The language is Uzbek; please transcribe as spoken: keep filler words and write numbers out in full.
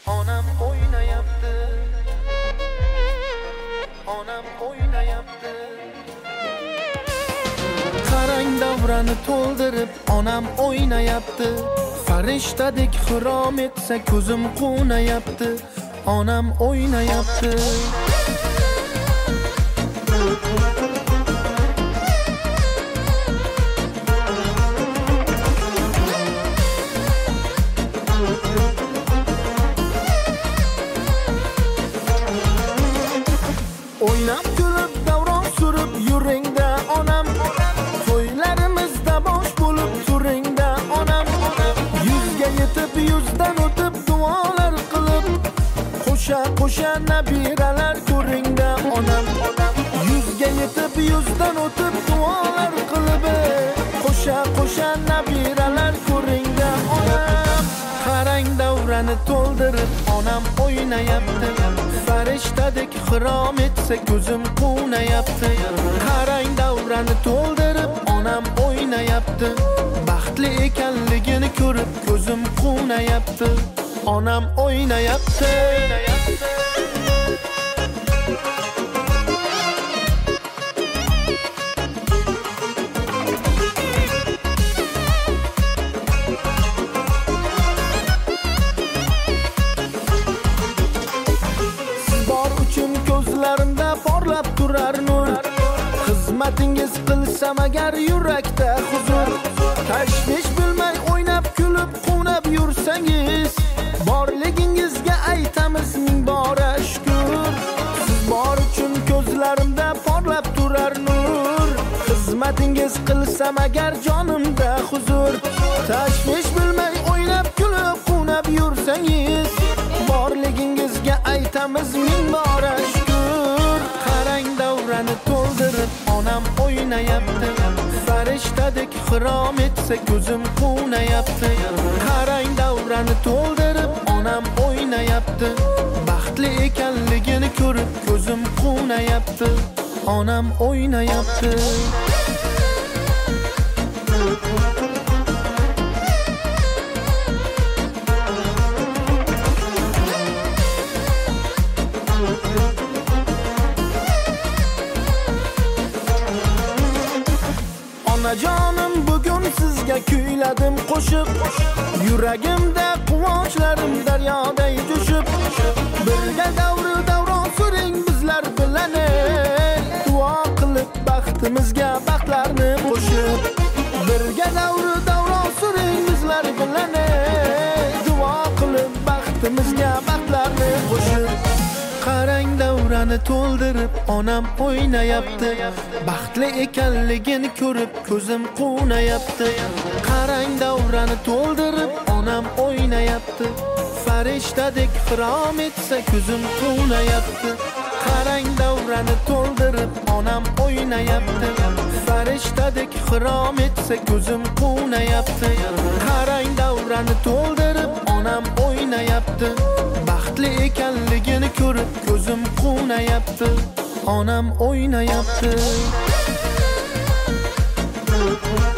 Onam oynayapti. Onam oynayapti. Qarang davrani to'ldirib, onam oynayapti. Farishtadek xirom etsa ko'zim quvnayapti. Onam oynayapti. Oynab kulib davron surib yuringda onam, to'ylarimizda bosh bo'lib turingda onam, yuzga yetib yuzdan o'tib duolar qilib, qo'sha qo'sha nabiralar ko'ringda onam, yuzga yetib yuzdan o'tib duolar qilib, qo'sha qo'sha nabiralar ko'ringda onam. Qarang davrani to'ldirib onam oynayapti. Farishtadek xirom etsa ko'zim quvnayapti. Qarang davrani to'ldirib onam oynayapti. Baxtli ekanligini ko'rib ko'zim quvnayapti. Onam oynayapti. Ko'zlarimda porlab turar nur. Xizmatingiz qilsam agar yurakda huzur. Tashvish bilmay o'ynab kulib quvnab yursangiz, borligingizga aytamiz ming bora shukr. Siz bor uchun ko'zlarimda porlab turar nur. Xizmatingiz qilsam agar jonimda huzur. Tashvish bilmay o'ynab kulib quvnab yursangiz, borligingizga aytamiz ming bora shukr. Qarang davrani to'ldirib onam oynayapti. Farishtadek xirom etsa ko'zim quvnayapti. Qarang davrani to'ldirib onam oynayapti. Baxtli ekanligini ko'rib ko'zim quvnayapti. Onam oynayapti. Onajonim bugun sizga kuyladim qo'shiq. Yuragimda quvonchlarim daryoday jo'shib. Birga davri davron suring bizlar bilan. Duo qilib baxtimizga baxtlarni qo'shib. Birga davri davron suring bizlar bilan. Duo qilib baxtimizga baxtlarni qo'shib. Qarang davrani to'ldirib onam oynayapti. Baxtli ekanligini ko'rib ko'zim quvnayapti. Qarang davrani to'ldirib onam oynayapti. Farishtadek xirom etsa ko'zim quvnayapti. Qarang davrani to'ldirib onam oynayapti. Farishtadek xirom etsa ko'zim quvnayapti. Qarang davrani to'ldirib onam oynayapti. Baxtli ekanligini ko'rib ko'zim quvnayapti. Onam oynayapti.